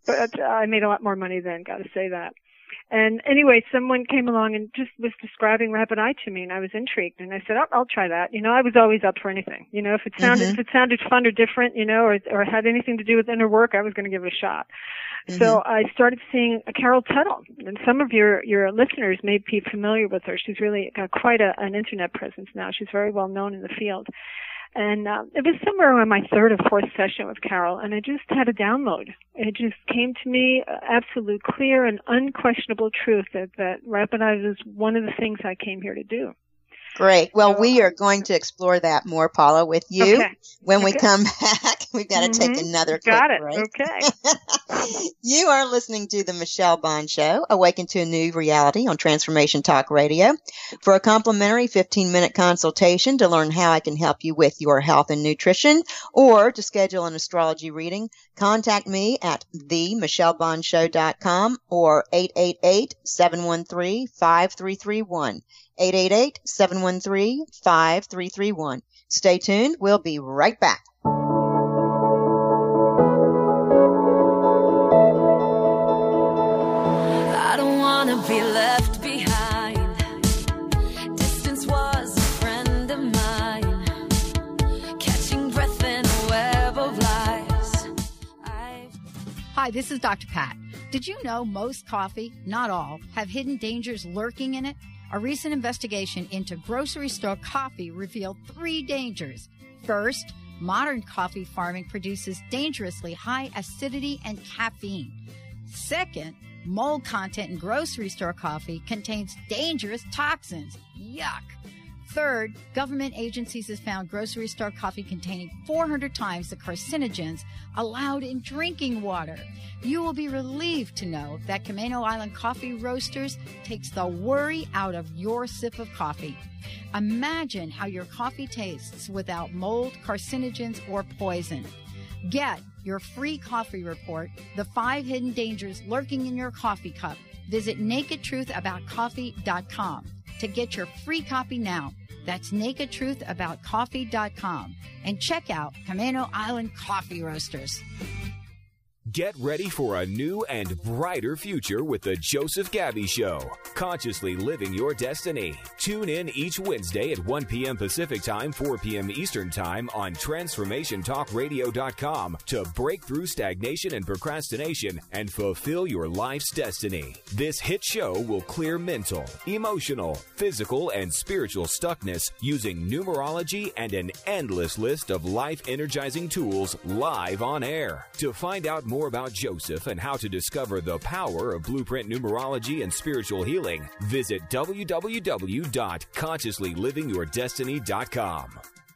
but uh, I made a lot more money then, got to say that. And anyway, someone came along and just was describing rapid eye to me, and I was intrigued. And I said, oh, I'll try that. You know, I was always up for anything. You know, if it sounded mm-hmm. if it sounded fun or different, you know, or or had anything to do with inner work, I was going to give it a shot. Mm-hmm. So I started seeing Carol Tuttle, and some of your your listeners may be familiar with her. She's really got quite a, an internet presence now. She's very well known in the field. And uh, it was somewhere around my third or fourth session with Carol, and I just had a download. It just came to me, uh, absolute clear and unquestionable truth that, that Rapid Eye was one of the things I came here to do. Great. Well, we are going to explore that more, Paula, with you okay. when okay. we come back. We've got to mm-hmm. take another quick got it. break. Okay. You are listening to The Michelle Bond Show, Awaken to a New Reality on Transformation Talk Radio. For a complimentary fifteen-minute consultation to learn how I can help you with your health and nutrition, or to schedule an astrology reading, contact me at the michelle bond show dot com or eight eight eight, seven one three, five three three one. eight eight eight, seven one three, five three three one. Stay tuned. We'll be right back. I don't want to be left behind. Distance was a friend of mine. Catching breath in a web of lies. I've... Hi, this is Doctor Pat. Did you know most coffee, not all, have hidden dangers lurking in it? A recent investigation into grocery store coffee revealed three dangers. First, modern coffee farming produces dangerously high acidity and caffeine. Second, mold content in grocery store coffee contains dangerous toxins. Yuck! Third, government agencies have found grocery store coffee containing four hundred times the carcinogens allowed in drinking water. You will be relieved to know that Camano Island Coffee Roasters takes the worry out of your sip of coffee. Imagine how your coffee tastes without mold, carcinogens, or poison. Get your free coffee report, The Five Hidden Dangers Lurking in Your Coffee Cup. Visit naked truth about coffee dot com to get your free copy now. That's naked truth about coffee dot com. And check out Camano Island Coffee Roasters. Get ready for a new and brighter future with the Joseph Gabby Show. Consciously living your destiny. Tune in each Wednesday at one p.m. Pacific Time, four p.m. Eastern Time on transformation talk radio dot com to break through stagnation and procrastination and fulfill your life's destiny. This hit show will clear mental, emotional, physical, and spiritual stuckness using numerology and an endless list of life-energizing tools live on air. To find out more about Joseph and how to discover the power of blueprint numerology and spiritual healing, visit w w w dot consciously living your destiny dot com.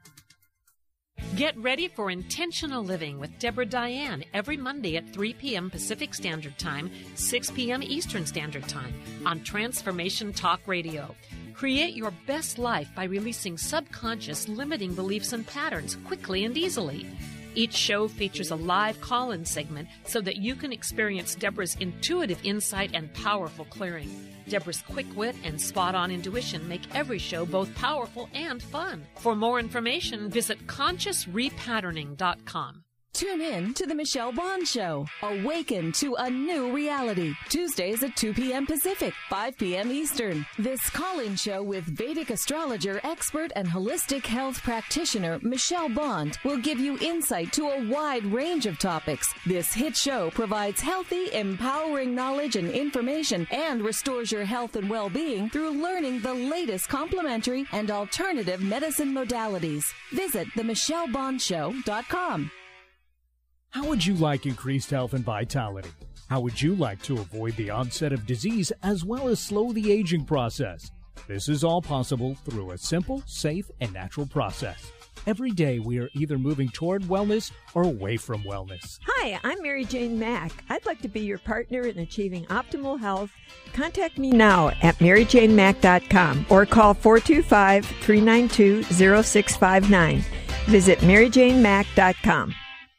Get ready for Intentional Living with Deborah Diane every Monday at three p.m. Pacific Standard Time, six p.m. Eastern Standard Time on Transformation Talk Radio. Create your best life by releasing subconscious limiting beliefs and patterns quickly and easily. Each show features a live call-in segment so that you can experience Deborah's intuitive insight and powerful clearing. Deborah's quick wit and spot-on intuition make every show both powerful and fun. For more information, visit conscious repatterning dot com. Tune in to The Michelle Bond Show. Awaken to a new reality. Tuesdays at two p.m. Pacific, five p.m. Eastern. This call-in show with Vedic astrologer, expert, and holistic health practitioner Michelle Bond will give you insight to a wide range of topics. This hit show provides healthy, empowering knowledge and information and restores your health and well-being through learning the latest complementary and alternative medicine modalities. Visit the michelle bond show dot com. How would you like increased health and vitality? How would you like to avoid the onset of disease as well as slow the aging process? This is all possible through a simple, safe, and natural process. Every day we are either moving toward wellness or away from wellness. Hi, I'm Mary Jane Mack. I'd like to be your partner in achieving optimal health. Contact me now at mary jane mack dot com or call four two five, three nine two, zero six five nine. Visit mary jane mack dot com.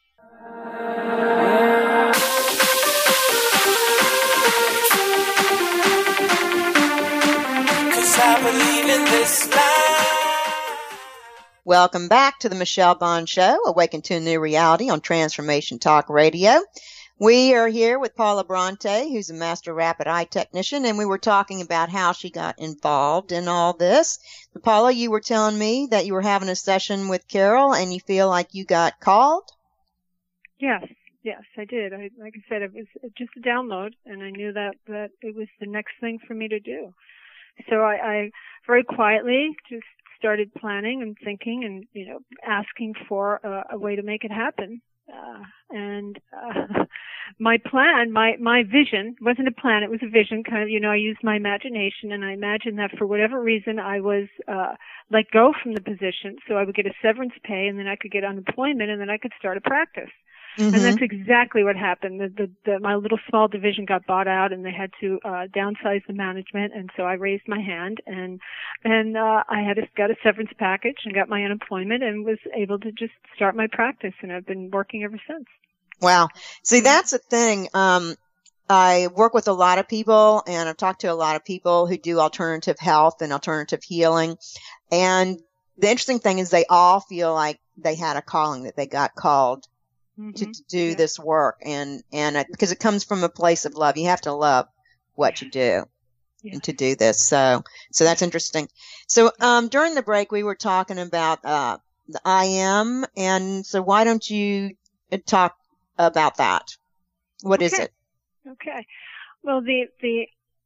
Welcome back to the Michelle Bond Show, Awaken to a New Reality on Transformation Talk Radio. We are here with Paula Bronte, who's a master rapid eye technician, and we were talking about how she got involved in all this. So Paula, you were telling me that you were having a session with Carol, and you feel like you got called? Yes, yes, I did. I, like I said, it was just a download, and I knew that, that it was the next thing for me to do. So I, I very quietly just started planning and thinking and, you know, asking for a, a way to make it happen. Uh, and, uh, my plan, my, my vision wasn't a plan, it was a vision, kind of, you know, I used my imagination, and I imagined that for whatever reason I was, uh, let go from the position, so I would get a severance pay, and then I could get unemployment, and then I could start a practice. Mm-hmm. And that's exactly what happened. The, the, the, my little small division got bought out, and they had to uh, downsize the management. And so I raised my hand, and and uh, I had a, got a severance package and got my unemployment, and was able to just start my practice. And I've been working ever since. Wow. See, that's the thing. Um, I work with a lot of people, and I've talked to a lot of people who do alternative health and alternative healing. And the interesting thing is they all feel like they had a calling, that they got called to, to do yeah. this work, and and it, because it comes from a place of love. You have to love what you do yeah. and to do this. So so that's interesting. So um, during the break, we were talking about uh, the I am, and so why don't you talk about that? What okay. is it? Okay. Well, the the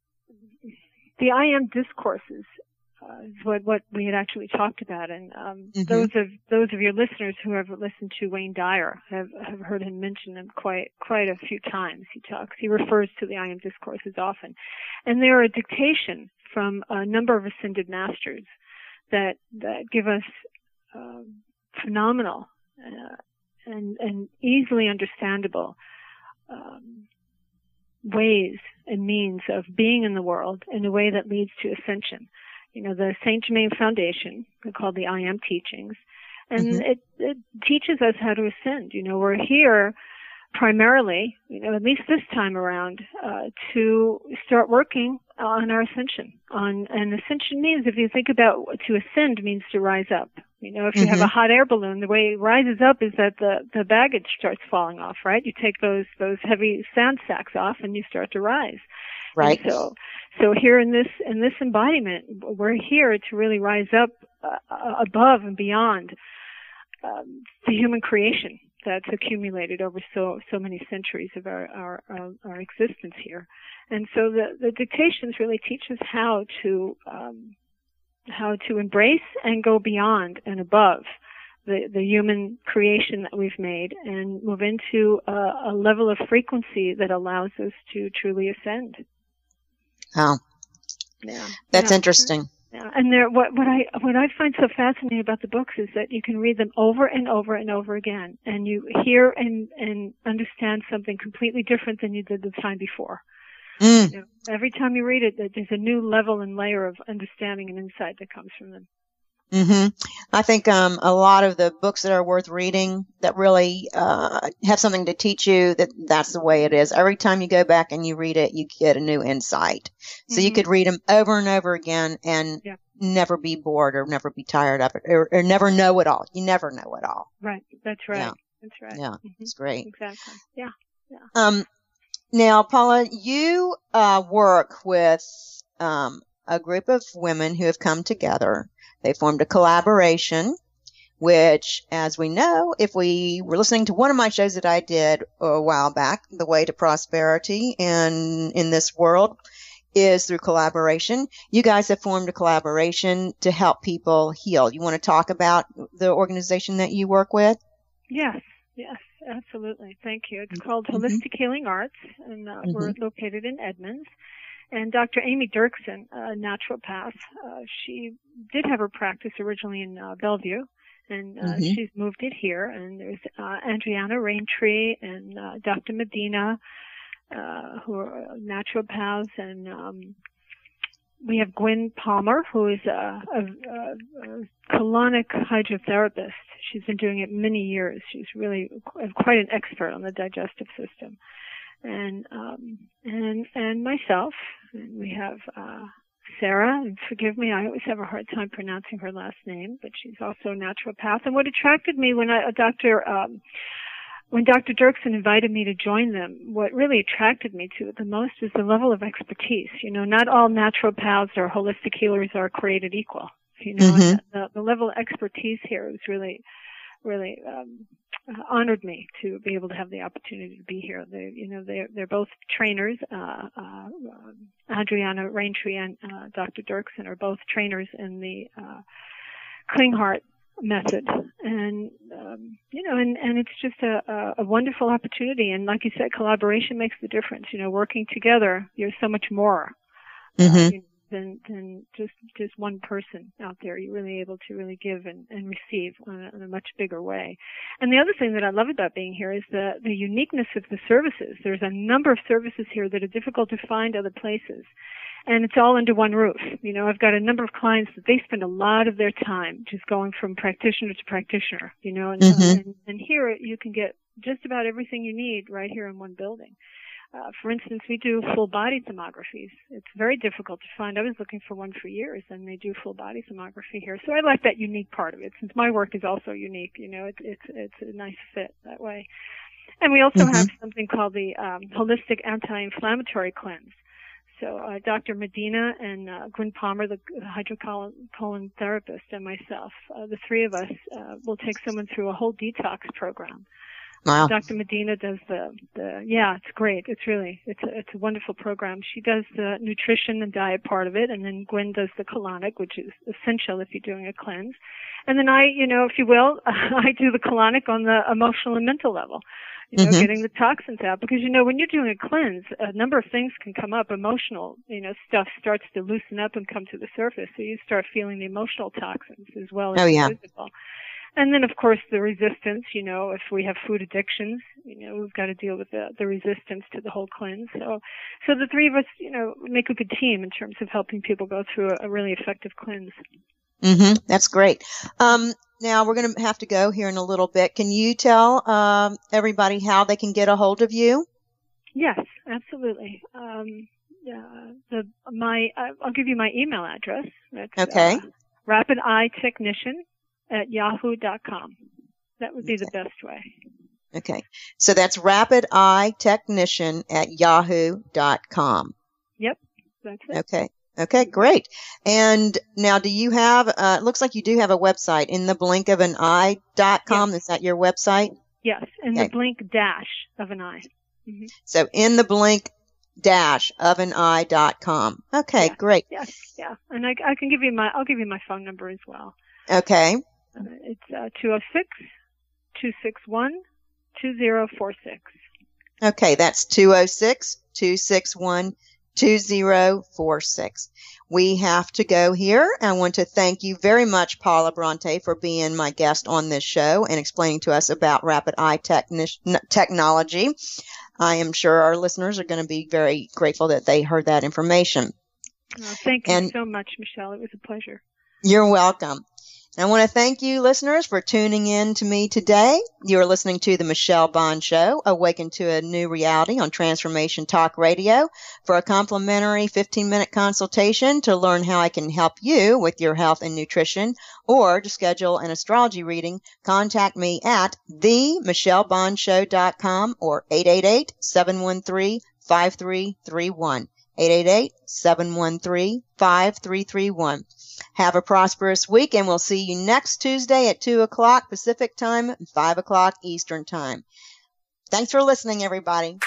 the I am discourses. Uh, is what, what we had actually talked about, and um, mm-hmm. those of those of your listeners who have listened to Wayne Dyer have, have heard him mention them quite quite a few times. He talks, he refers to the I Am discourses often, and they are a dictation from a number of ascended masters that that give us uh, phenomenal uh, and and easily understandable um, ways and means of being in the world in a way that leads to ascension. You know, the Saint Germain Foundation, they're called the I Am Teachings, and mm-hmm. it, it teaches us how to ascend. You know, we're here primarily, you know, at least this time around, uh, to start working on our ascension. On, and ascension means, if you think about, to ascend means to rise up. You know, if you mm-hmm. have a hot air balloon, the way it rises up is that the, the baggage starts falling off, right? You take those, those heavy sand sacks off and you start to rise. Right. And so, so here in this, in this embodiment, we're here to really rise up uh, above and beyond um, the human creation that's accumulated over so, so many centuries of our, our, our, our existence here. And so the, the dictations really teach us how to, um, how to embrace and go beyond and above the, the human creation that we've made and move into a, a level of frequency that allows us to truly ascend. Oh, yeah, that's yeah. interesting. Yeah. And there, what, what I what I find so fascinating about the books is that you can read them over and over and over again, and you hear and and understand something completely different than you did the time before. Mm. You know, every time you read it, there's a new level and layer of understanding and insight that comes from them. Mm-hmm. I think um, a lot of the books that are worth reading that really uh, have something to teach you, that that's the way it is. Every time you go back and you read it, you get a new insight. So mm-hmm. you could read them over and over again and yeah. never be bored or never be tired of it or, or never know it all. You never know it all. Right. That's right. Yeah. That's right. Yeah. Mm-hmm. It's great. Exactly. Yeah. Yeah. Um, now, Paula, you uh, work with um, a group of women who have come together. They formed a collaboration, which, as we know, if we were listening to one of my shows that I did a while back, The Way to Prosperity and in this world is through collaboration. You guys have formed a collaboration to help people heal. You want to talk about the organization that you work with? Yes, yes, absolutely. Thank you. It's called mm-hmm. Holistic Healing Arts, and uh, mm-hmm. we're located in Edmonds. And Doctor Amy Dirksen, a naturopath, uh, she did have her practice originally in uh, Bellevue, and uh, mm-hmm. she's moved it here. And there's uh, Andriana Raintree and uh, Doctor Medina, uh, who are naturopaths, and um, we have Gwen Palmer, who is a, a, a, a colonic hydrotherapist. She's been doing it many years. She's really quite an expert on the digestive system. And, um, and, and myself, and we have, uh, Sarah, and forgive me, I always have a hard time pronouncing her last name, but she's also a naturopath. And what attracted me when I, Doctor, um, when Doctor Dirksen invited me to join them, what really attracted me to it the most is the level of expertise. You know, not all naturopaths or holistic healers are created equal. You know, Mhm. the, the level of expertise here was really, really um, uh, honored me to be able to have the opportunity to be here. They, you know, they're they're both trainers. Uh, uh, Adriana Raintree and uh, Doctor Dirksen are both trainers in the uh, Klinghardt method, and um, you know, and and it's just a, a, a wonderful opportunity. And like you said, collaboration makes the difference. You know, working together, you're so much more Mhm. uh, you know, than than just just one person out there. You're really able to really give and, and receive on a, on a much bigger way. And the other thing that I love about being here is the the uniqueness of the services. There's a number of services here that are difficult to find other places. And it's all under one roof. You know, I've got a number of clients that they spend a lot of their time just going from practitioner to practitioner, you know, and, Mhm. and, and here you can get just about everything you need right here in one building. Uh, for instance, we do full body thermographies. It's very difficult to find. I was looking for one for years, and they do full body thermography here. So I like that unique part of it. Since my work is also unique, you know, it's it's it's a nice fit that way. And we also Mhm. have something called the um, holistic anti-inflammatory cleanse. So uh, Doctor Medina and uh, Gwen Palmer, the, the hydrocolon therapist, and myself, uh, the three of us, uh, will take someone through a whole detox program. Wow. Doctor Medina does the, the, yeah, it's great. It's really, it's a, it's a wonderful program. She does the nutrition and diet part of it, and then Gwen does the colonic, which is essential if you're doing a cleanse. And then I, you know, if you will, I do the colonic on the emotional and mental level. You know, Mhm. getting the toxins out. Because, you know, when you're doing a cleanse, a number of things can come up. Emotional, you know, stuff starts to loosen up and come to the surface. So you start feeling the emotional toxins as well as Oh, yeah. the physical. And then, of course, the resistance, you know, if we have food addictions, you know, we've got to deal with the, the resistance to the whole cleanse. So, so the three of us, you know, make a good team in terms of helping people go through a, a really effective cleanse. Mhm. That's great. Um, now we're going to have to go here in a little bit. Can you tell um, everybody how they can get a hold of you? Yes, absolutely. Um, yeah, the my I- I'll give you my email address. That's Okay. uh, rapid eye technician at yahoo dot com. That would be the best way. Okay. So that's rapid eye technician at yahoo dot com. Yep, that's it. Okay. Okay, great. And now do you have, uh, it looks like you do have a website, in the blink of an eye dot com. Is that your website? Yes, and Okay. the blink dash of an eye. Mm-hmm. So in the blink dash of an eye dot com. Okay, great. Yes, yeah, and I, I can give you my I'll give you my phone number as well. Okay. Uh, it's uh, two oh six, two six one, two oh four six. Okay, that's two oh six, two six one, two oh four six. We have to go here. I want to thank you very much, Paula Bronte, for being my guest on this show and explaining to us about rapid eye techni- technology. I am sure our listeners are going to be very grateful that they heard that information. Oh, thank you And- so much, Michelle. It was a pleasure. You're welcome. I want to thank you, listeners, for tuning in to me today. You're listening to The Michelle Bond Show, Awaken to a New Reality on Transformation Talk Radio. For a complimentary fifteen-minute consultation to learn how I can help you with your health and nutrition, or to schedule an astrology reading, contact me at the michelle bond show dot com or eight eight eight, seven one three, five three three one. eight eight eight, seven one three, five three three one. Have a prosperous week, and we'll see you next Tuesday at two o'clock Pacific Time and five o'clock Eastern Time. Thanks for listening, everybody.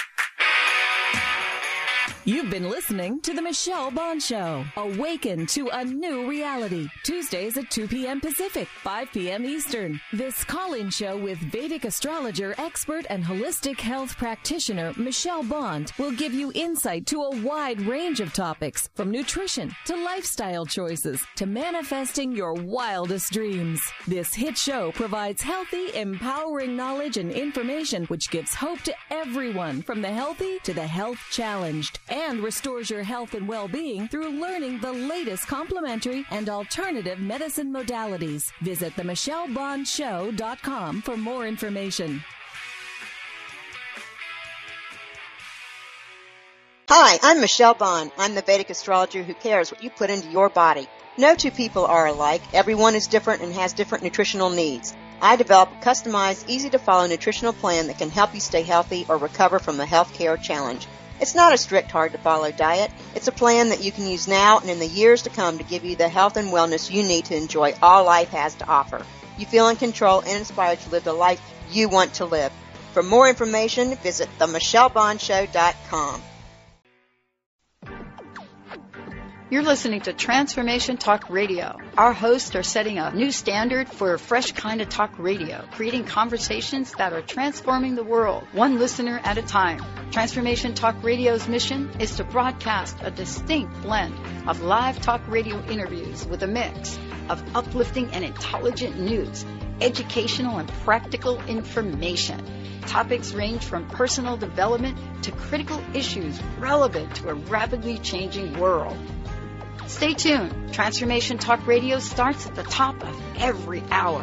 You've been listening to The Michelle Bond Show. Awaken to a new reality. Tuesdays at two p.m. Pacific, five p.m. Eastern. This call-in show with Vedic astrologer, expert, and holistic health practitioner Michelle Bond will give you insight to a wide range of topics, from nutrition to lifestyle choices to manifesting your wildest dreams. This hit show provides healthy, empowering knowledge and information which gives hope to everyone, from the healthy to the health challenged, and restores your health and well-being through learning the latest complementary and alternative medicine modalities. Visit the michelle bond show dot com for more information. Hi, I'm Michelle Bond. I'm the Vedic astrologer who cares what you put into your body. No two people are alike. Everyone is different and has different nutritional needs. I develop a customized, easy-to-follow nutritional plan that can help you stay healthy or recover from a health care challenge. It's not a strict, hard-to-follow diet. It's a plan that you can use now and in the years to come to give you the health and wellness you need to enjoy all life has to offer. You feel in control and inspired to live the life you want to live. For more information, visit the michelle bond show dot com. You're listening to Transformation Talk Radio. Our hosts are setting a new standard for a fresh kind of talk radio, creating conversations that are transforming the world, one listener at a time. Transformation Talk Radio's mission is to broadcast a distinct blend of live talk radio interviews with a mix of uplifting and intelligent news, educational and practical information. Topics range from personal development to critical issues relevant to a rapidly changing world. Stay tuned. Transformation Talk Radio starts at the top of every hour.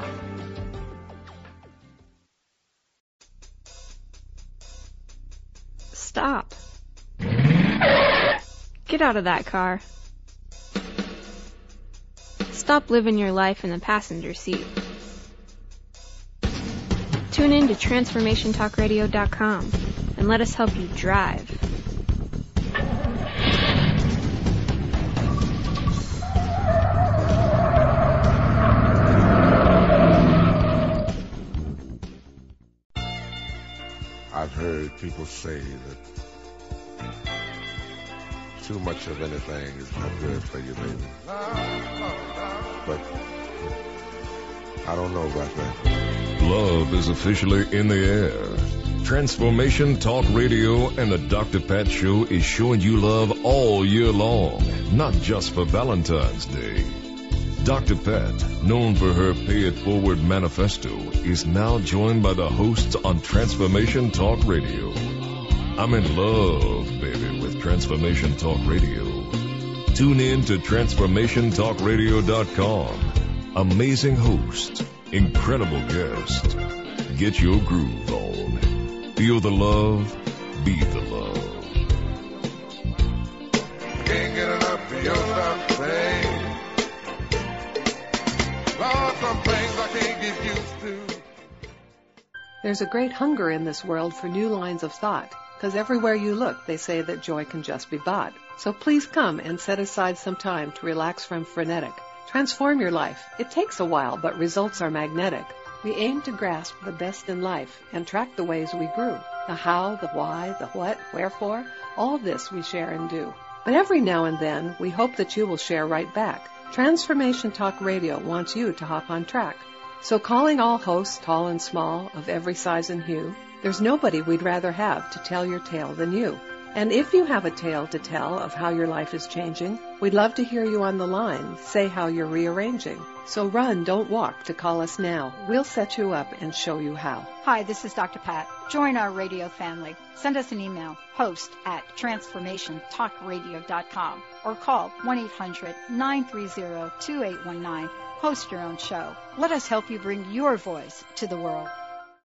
Stop. Get out of that car. Stop living your life in the passenger seat. Tune in to transformation talk radio dot com and let us help you drive. I've heard people say that too much of anything is not good for you, baby. But I don't know about that. Love is officially in the air. Transformation Talk Radio and the Doctor Pat Show is showing you love all year long, not just for Valentine's Day. Doctor Pat, known for her Pay It Forward manifesto, is now joined by the hosts on Transformation Talk Radio. I'm in love, baby, with Transformation Talk Radio. Tune in to transformation talk radio dot com. Amazing hosts, incredible guests. Get your groove on. Feel the love, be the love. Can't get enough of your love, babe. Lord, some things I can't get used to. There's a great hunger in this world for new lines of thought, because everywhere you look, they say that joy can just be bought. So please come and set aside some time to relax from frenetic. Transform your life. It takes a while, but results are magnetic. We aim to grasp the best in life and track the ways we grew. The how, the why, the what, wherefore, all this we share and do. But every now and then, we hope that you will share right back. Transformation Talk Radio wants you to hop on track. So calling all hosts, tall and small, of every size and hue, there's nobody we'd rather have to tell your tale than you. And if you have a tale to tell of how your life is changing, we'd love to hear you on the line say how you're rearranging. So run, don't walk to call us now. We'll set you up and show you how. Hi, this is Doctor Pat. Join our radio family. Send us an email, host at transformation talk radio dot com, or call one eight hundred nine three zero two eight one nine. Host your own show. Let us help you bring your voice to the world.